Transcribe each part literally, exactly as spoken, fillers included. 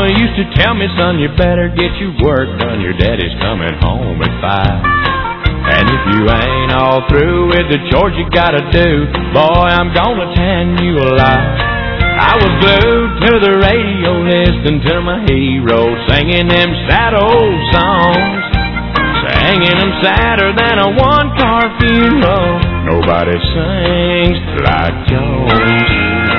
Mama used to tell me, son, you better get your work done. Your daddy's coming home at five. And if you ain't all through with the chores you gotta do, boy, I'm gonna tan you alive. I was glued to the radio listening to my hero, singing them sad old songs, singing them sadder than a one-car funeral. Nobody sings like Jones.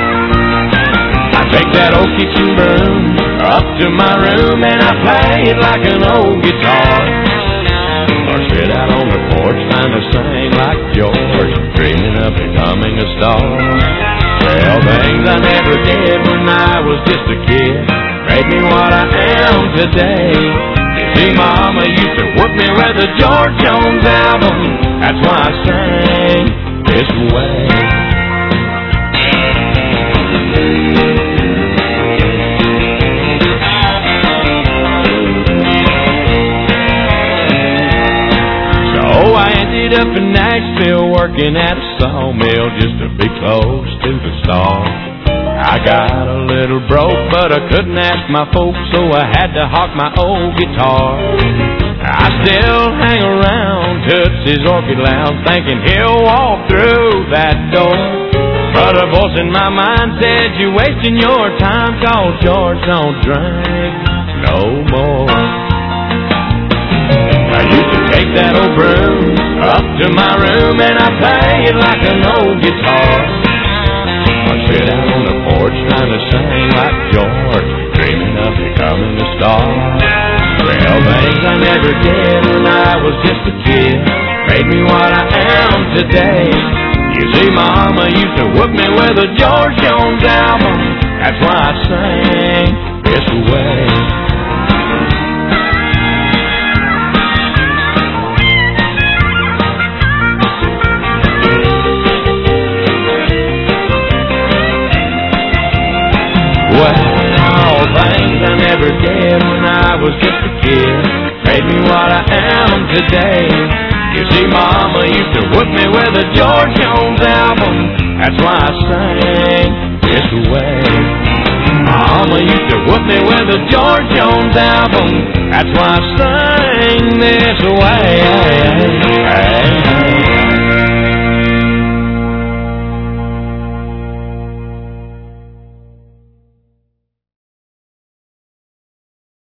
I take that old kitchen broom up to my room and I play it like an old guitar, or sit out on the porch trying to sing like George, dreaming of becoming a star. Well, things I never did when I was just a kid made me what I am today. You see, Mama used to whip me with a George Jones album. That's why I sing this way. So I ended up in Nashville working at a sawmill just to be close to the stars. I got a little broke, but I couldn't ask my folks, so I had to hawk my old guitar. I still hang around Tootsie's Orchid Lounge, thinking he'll walk through that door. But a voice in my mind said, you're wasting your time, 'cause George don't drink no more. I used to take that old broom up to my room and I play it like an old guitar, or sit out on the porch trying to sing like George, dreaming of becoming a star. Well, things I never did when I was just a kid made me what I am today. You see, Mama used to whip me with a George Jones album. That's why I sing this way. Well, things I never did when I was just a kid made me what I am today. You see, Mama used to whip me with a George Jones album. That's why I sing this way. Mama used to whip me with a George Jones album. That's why I sing this way. Hey, hey, hey.